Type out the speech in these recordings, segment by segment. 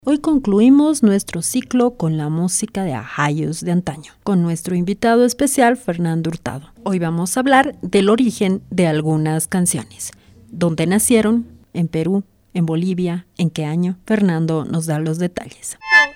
Hoy concluimos nuestro ciclo con la música de ajayos de antaño, con nuestro invitado especial Fernando Hurtado. Hoy vamos a hablar del origen de algunas canciones. ¿Dónde nacieron? ¿En Perú? ¿En Bolivia? ¿En qué año? Fernando nos da los detalles.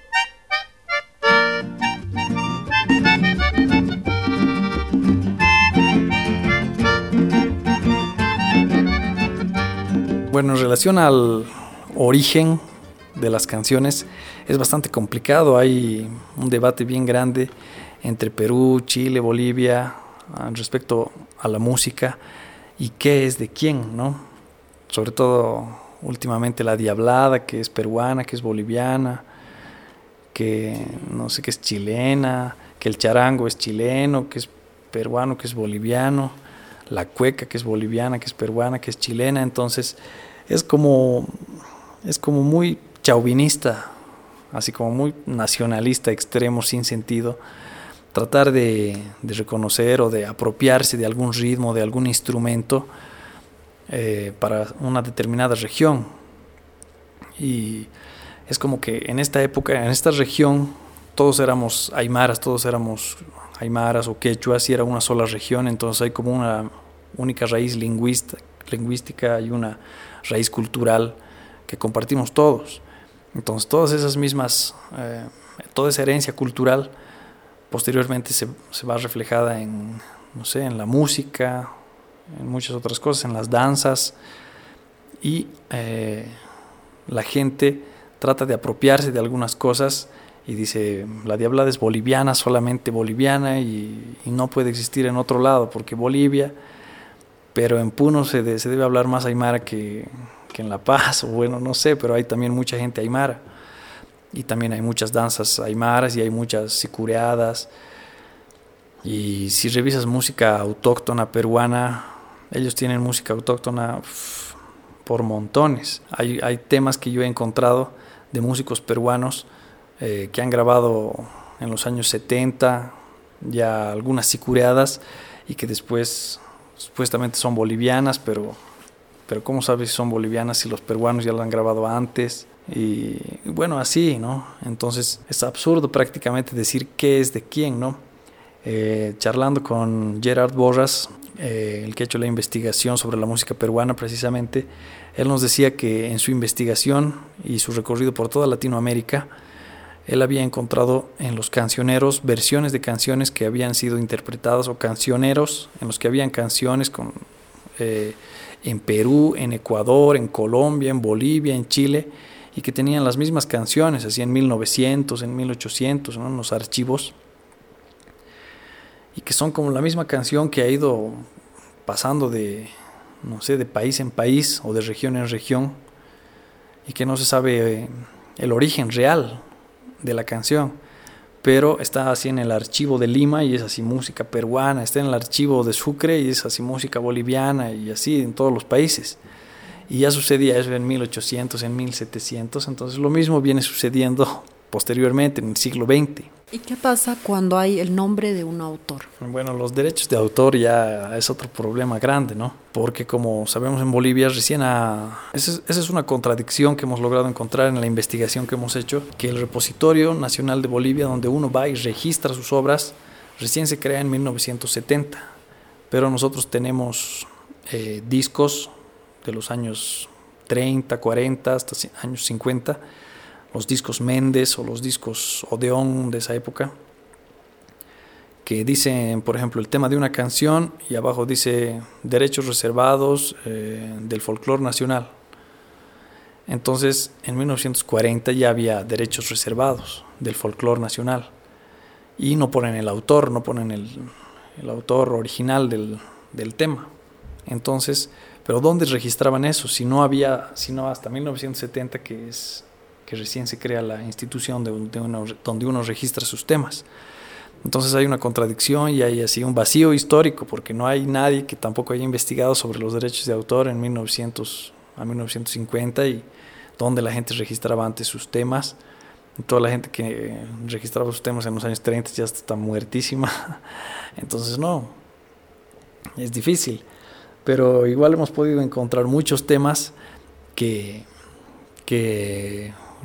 Bueno, en relación al origen de las canciones es bastante complicado. Hay un debate bien grande entre Perú, Chile, Bolivia respecto a la música y qué es de quién, ¿no? Sobre todo últimamente la diablada, que es peruana, que es boliviana, que no sé, que es chilena, que el charango es chileno, que es peruano, que es boliviano, la cueca, que es boliviana, que es peruana, que es chilena. Entonces es como muy chauvinista, así como muy nacionalista extremo, sin sentido, tratar de reconocer o de apropiarse de algún ritmo, de algún instrumento para una determinada región. Y es como que en esta época, en esta región, todos éramos aymaras o quechuas, y era una sola región. Entonces hay como una única raíz lingüística y una raíz cultural que compartimos todos. Entonces todas esas mismas, toda esa herencia cultural posteriormente se va reflejada en, no sé, en la música, en muchas otras cosas, en las danzas, y la gente trata de apropiarse de algunas cosas y dice, la diablada es boliviana, solamente boliviana, y no puede existir en otro lado porque Bolivia, pero en Puno se debe hablar más aymara que en La Paz, o bueno, no sé, pero hay también mucha gente aymara, y también hay muchas danzas aymaras y hay muchas sicureadas. Y si revisas música autóctona peruana, ellos tienen música autóctona por montones. Hay temas que yo he encontrado de músicos peruanos que han grabado en los años 70, ya algunas sicureadas, y que después supuestamente son bolivianas, pero ¿cómo sabes si son bolivianas si los peruanos ya lo han grabado antes? Y bueno, así, ¿no? Entonces es absurdo prácticamente decir qué es de quién, ¿no? Charlando con Gerard Borras, el que ha hecho la investigación sobre la música peruana precisamente, él nos decía que en su investigación y su recorrido por toda Latinoamérica, él había encontrado en los cancioneros versiones de canciones que habían sido interpretadas, o cancioneros en los que habían canciones en Perú, en Ecuador, en Colombia, en Bolivia, en Chile, y que tenían las mismas canciones, así en 1900, en 1800, ¿no? En los archivos, y que son como la misma canción que ha ido pasando de, no sé, de país en país o de región en región, y que no se sabe el origen real de la canción, pero está así en el archivo de Lima y es así música peruana, está en el archivo de Sucre y es así música boliviana, y así en todos los países. Y ya sucedía eso en 1800, en 1700, entonces lo mismo viene sucediendo posteriormente en el siglo XX. ¿Y qué pasa cuando hay el nombre de un autor? Bueno, los derechos de autor ya es otro problema grande, ¿no? Porque como sabemos en Bolivia esa es una contradicción que hemos logrado encontrar en la investigación que hemos hecho, que el Repositorio Nacional de Bolivia, donde uno va y registra sus obras, recién se crea en 1970, pero nosotros tenemos discos de los años 30, 40, hasta años 50, los discos Méndez o los discos Odeón de esa época, que dicen, por ejemplo, el tema de una canción y abajo dice derechos reservados del folclore nacional. Entonces, en 1940 ya había derechos reservados del folclore nacional y no ponen el autor, no ponen el autor original del tema. Entonces, pero ¿dónde registraban eso? Si no hasta 1970 que recién se crea la institución donde uno registra sus temas. Entonces hay una contradicción y hay así un vacío histórico, porque no hay nadie que tampoco haya investigado sobre los derechos de autor en 1900 a 1950 y donde la gente registraba antes sus temas. Y toda la gente que registraba sus temas en los años 30 ya está muertísima. Entonces no, es difícil. Pero igual hemos podido encontrar muchos temas que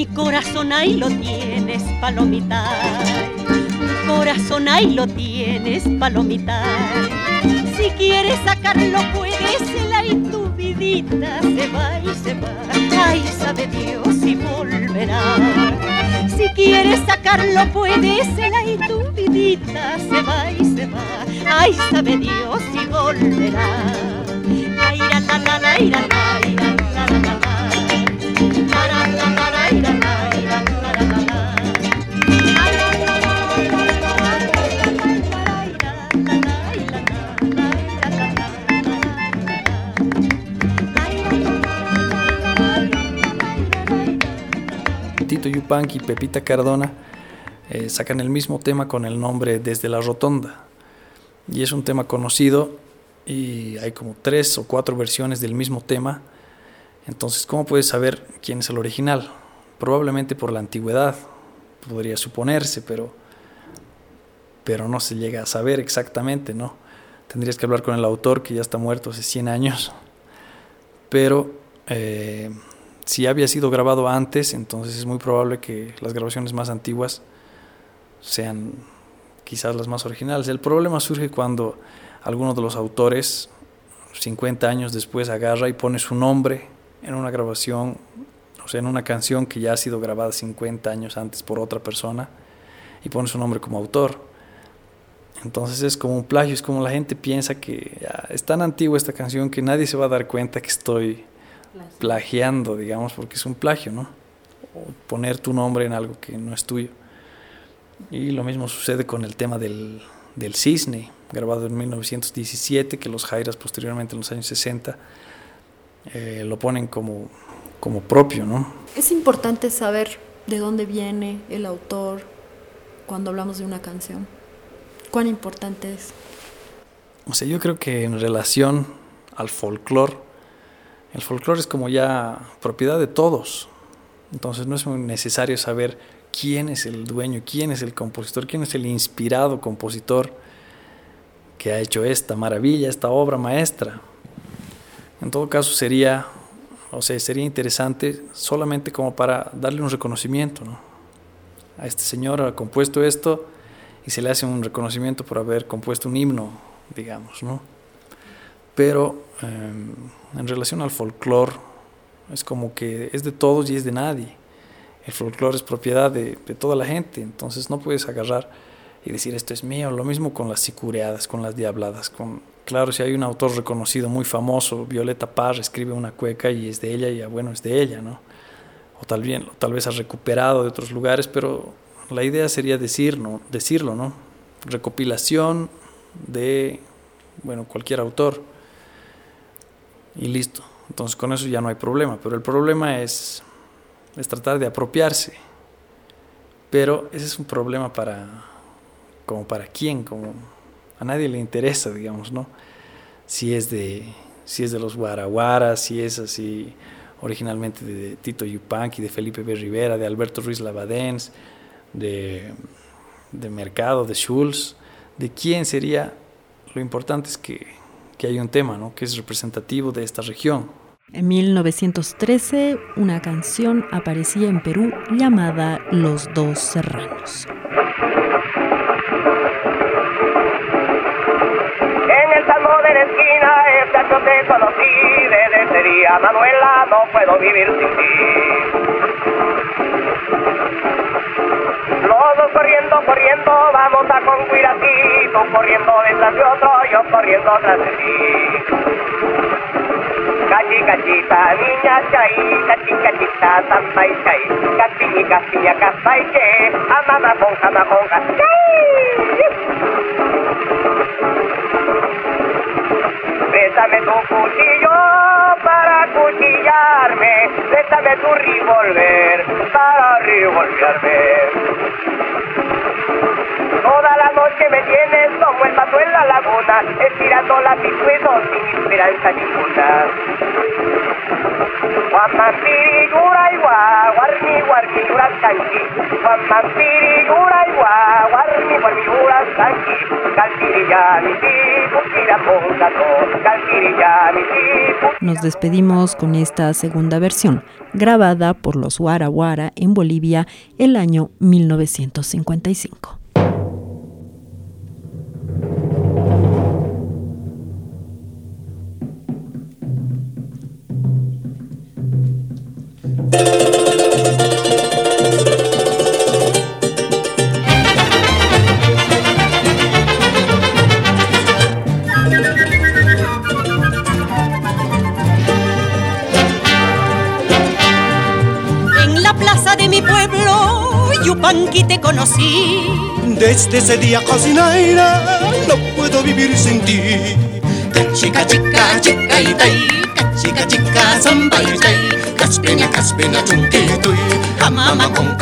Mi corazón ahí lo tienes, palomita. Mi corazón ahí lo tienes, palomita. Si quieres sacarlo puedes, él ahí tu vidita se va y se va. Ay, sabe Dios si volverá. Si quieres sacarlo puedes, él ahí tu vidita se va y se va. Ay, sabe Dios si volverá. Ay, la la la la la la la la. Tito Yupanqui y Pepita Cardona sacan el mismo tema con el nombre Desde la Rotonda, y es un tema conocido y hay como 3 o 4 versiones del mismo tema. Entonces, ¿cómo puedes saber quién es el original? Probablemente por la antigüedad, podría suponerse, pero no se llega a saber exactamente, ¿no? Tendrías que hablar con el autor, que ya está muerto hace 100 años, pero si había sido grabado antes, entonces es muy probable que las grabaciones más antiguas sean quizás las más originales. El problema surge cuando alguno de los autores, 50 años después, agarra y pone su nombre en una grabación, o sea, en una canción que ya ha sido grabada 50 años antes por otra persona, y pone su nombre como autor. Entonces es como un plagio, es como la gente piensa que ya es tan antigua esta canción que nadie se va a dar cuenta que estoy plagiando, digamos, porque es un plagio, ¿no? O poner tu nombre en algo que no es tuyo. Y lo mismo sucede con el tema del cisne, grabado en 1917, que los Jairas posteriormente en los años 60 lo ponen como propio, ¿no? Es importante saber de dónde viene el autor cuando hablamos de una canción. ¿Cuán importante es? O sea, yo creo que en relación al folclore, el folclore es como ya propiedad de todos. Entonces no es muy necesario saber quién es el dueño, quién es el compositor, quién es el inspirado compositor que ha hecho esta maravilla, esta obra maestra. En todo caso sería interesante solamente como para darle un reconocimiento, ¿no? A este señor ha compuesto esto y se le hace un reconocimiento por haber compuesto un himno, digamos, ¿no? Pero en relación al folclore, es como que es de todos y es de nadie. El folclore es propiedad de toda la gente, entonces no puedes agarrar y decir esto es mío. Lo mismo con las sicureadas, con las diabladas. Claro, si hay un autor reconocido muy famoso, Violeta Parra escribe una cueca y es de ella, y bueno, es de ella, ¿no? O tal vez ha recuperado de otros lugares, pero la idea sería decirlo, ¿no? Recopilación de, bueno, cualquier autor y listo. Entonces con eso ya no hay problema, pero el problema es tratar de apropiarse. Pero ese es un problema para quién, como a nadie le interesa, digamos, ¿no? Si es de los guaraguaras, si es así originalmente de Tito Yupanqui, de Felipe B. Rivera, de Alberto Ruiz Labadens, de Mercado, de Schulz, de quién sería. Lo importante es que haya un tema, ¿no?, que es representativo de esta región. En 1913, una canción aparecía en Perú llamada Los Dos Serranos. En el salmo de la esquina, esta yo te conocí. Desde ese día, Manuela, no puedo vivir sin ti. Los dos corriendo, vamos a concluir así. Tú corriendo detrás de otro, yo corriendo tras de ti. Cachi, cachita, niña, chay, cachi, cachita, samba y chay. Capiñi, capiña, casta y che, amama, monja, préstame tu cuchillo para cuchillarme, préstame tu revólver para revolverme. Toda la noche me tienes como el pato en la laguna, estirando la picueto sin esperanza ninguna. Guamampiri yuraiwa, warmi warmi yurasanki. Guamampiri yuraiwa, warmi warmi yurasanki. Nos despedimos con esta segunda versión, grabada por los Guara Guara en Bolivia el año 1955. En la plaza de mi pueblo, Yupanqui, te conocí. Desde ese día casi nada, no puedo vivir sin ti. Chica, chica, chica y tay, chica, chica, samba y tay, caspena, chunquito y cama con.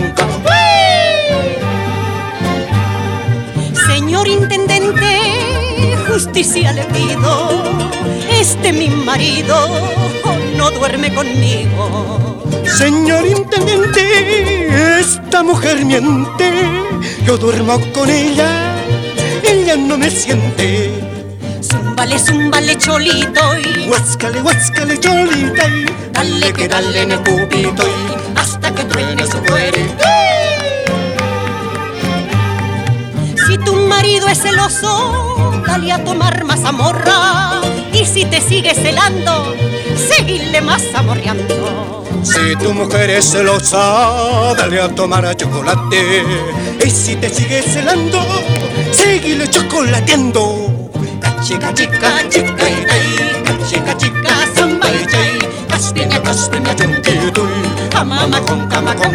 Señor intendente, justicia le pido. Mi marido no duerme conmigo. Señor intendente, esta mujer miente. Yo duermo con ella no me siente. Zúmbale, cholito y huáscale, cholita y dale que dale en el pupito y hasta que truene su cuerito. Si tu marido es celoso, dale a tomar mazamorra. Y si te sigue celando, seguile mazamorreando. Si tu mujer es celosa, dale a tomar a chocolate. Y si te sigue celando, seguile chocolateando. Chica, chica, chica y tay, chica, samba y chay, caspina, chunquito y cama con.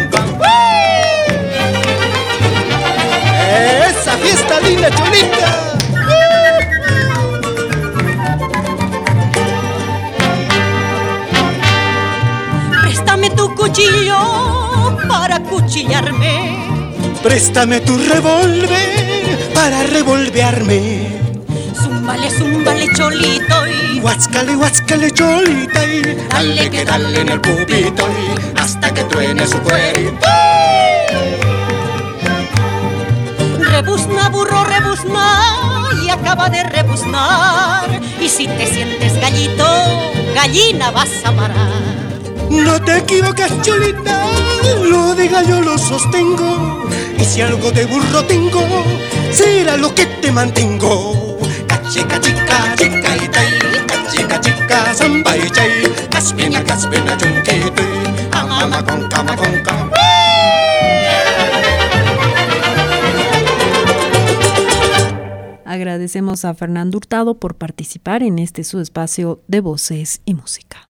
¡Esa fiesta linda, cholita! Préstame tu cuchillo para cuchillarme. Préstame tu revólver para revolvearme. Zúmbale, cholito y huáscale, cholita y dale que dale en el pupito y hasta que truene su cuerito. Rebuzna, burro, rebuzna y acaba de rebuznar. Y si te sientes gallito, gallina vas a parar. No te equivocas, cholita, lo de gallo lo sostengo. Y si algo de burro tengo, será lo que te mantengo. Chica, chica y tay, chica, samba y chay, caspina, chunquito y cama con. Agradecemos a Fernando Hurtado por participar en este su espacio de voces y música.